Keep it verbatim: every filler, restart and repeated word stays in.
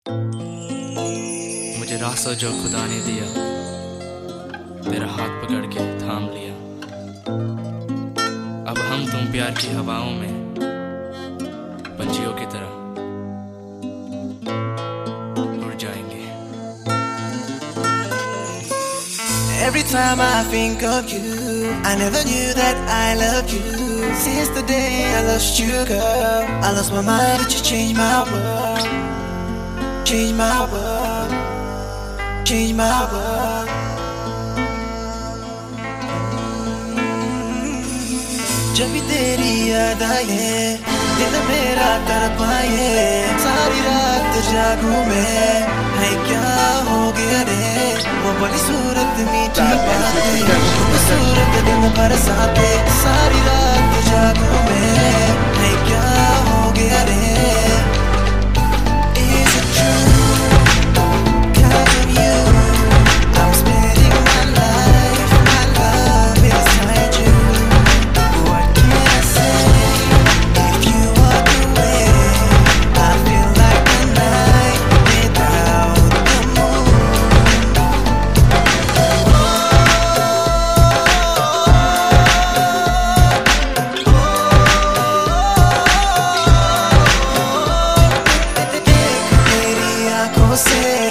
मुझे रास्ता जो खुदा ने दिया, तेरा हाथ पकड़ के थाम लिया। अब हम तुम प्यार की हवाओं में पंछियों की तरह उड़ जाएंगे। Every time I think of you, I never knew that I loved you. Since the day I lost you, girl, I lost my mind, but you changed my world. Changed my world. Changed my world. जब भी तेरी याद आए, दिल मेरा तड़पाए, सारी रात जागूं मैं, है क्या हो गया रे? वो बड़ी सूरत मीठी बातें, खूबसूरत दिन बरसाते, सारी रात जागूं मैं, है क्या हो गया रे? Is it true? Cause of you, I'm spending my life, my love beside you. What can I say? If you walk away, I feel like the night without the moon. तेरी आँखों से